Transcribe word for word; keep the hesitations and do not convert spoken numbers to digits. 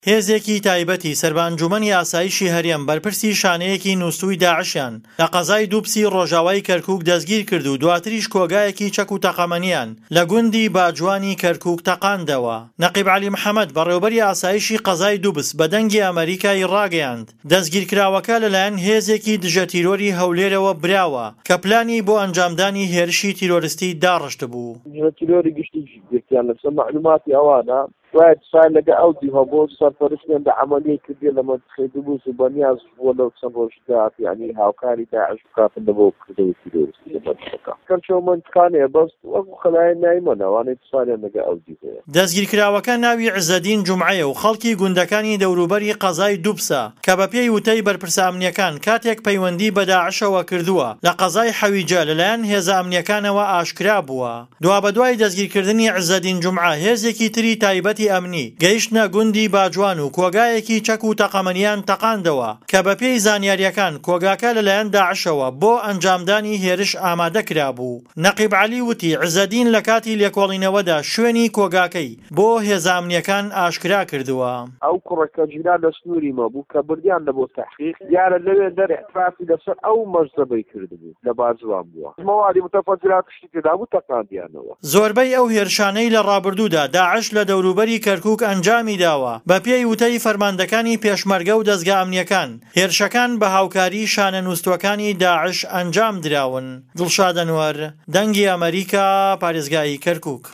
هێزێکی تایبەتی سەربانجومەنی ئاسایشی هەرێم بەرپرسی شانەیەکی نووسووی داعشیان لە قەزای دووپسی ڕۆژاوای کەرکووک دەستگیر کرد و دواتریش کۆگایەکی چەک و تەقەمەنیان لە گوندی باجوانی کەرکووک تەقاندەوە. نەقیب عەلی محەممەد بەڕێوەبەری ئاسایشی قەزای دووبس بە دەنگی ئەمریکای ڕاگەیاند دەستگیرکراوەکە لەلایەن هێزێکی دژە تیرۆری هەولێرەوە براوە کە پلانی بۆ ئەنجامدانی هێرشی تیرۆریستی داڕشت بوو. تیرۆری گشتی گرتیان لەسەر معلوماتی ئەوانە شاید سال لەگە ئەو دیوە بۆ سەرپەرستیان بە عەمەلیە کردێ لە منتیقەی دووبوس و بەنیاز بۆ لەو چەند ڕۆژدا یعنی هاوکاری داعش بکاتن بۆ کردەوەی تیرۆریستی لە منتیقەکە کەمچەوە منتیقانەیە بەس وەکو خەلایە نایمەنە ئەوانەی سالیان لەگە ئەو دیوەیە. دەستگیرکراوەکە ناوی عزەدین جومعەیە و خەڵکی گوندەکانی دەوروبەری قەزای دووبسە کە بە پێی وتەی بەرپرسە ئەمنیەکان کاتێک پەیوەندی بە داعشەوە کردووە لە قەزای حەویجە لەلایەن هێزە ئەمنیەکانەوە ئاشکرا بووە. دوابەدوای دەستگیرکردنی عزەدین جومعە هێزێکی تری تایبەتی ئەمنی گەیشتنە گوندی باجوان و کۆگایەکی چەک و تەقەمەنیان تەقاندەوە کە بە پێی زانیاریەکان کۆگاکە لەلایەن داعشەوە بۆ ئەنجامدانی هێرش ئامادە کرابوو. نەقیب عەلی وتی عزەدین لە کاتی لێکۆڵینەوەدا شوێنی کۆگاکەی بۆ هێزە ئەمنیەکان ئاشکرا کردووە. ئەو کوڕەکە ژیرا لە سنووری مەبوو کە بردیان لە بۆ تەحقیق دیارە لەوێ دەرئێترافی لەسەر ئەو مەرزەبەی کردبوو لە باجوان بووە مەوادی متەفەجرات شتی تێدا بوو تەقاندیانەوە. زۆربەی ئەو هێرشانەی لە ڕابردوودا داعش لە دەوروبەری کەرکووک ئەنجامی داوە بە پێی وتەی فەرماندەکانی پێشمەرگە و دەستگا ئەمنیەکان. هێرشەکان بە هاوکاری شانە نووستوەکانی داعش ئەنجام دراون. دڵشاد ئەنوەر، دەنگی ئەمریکا، پارێزگای کەرکووک.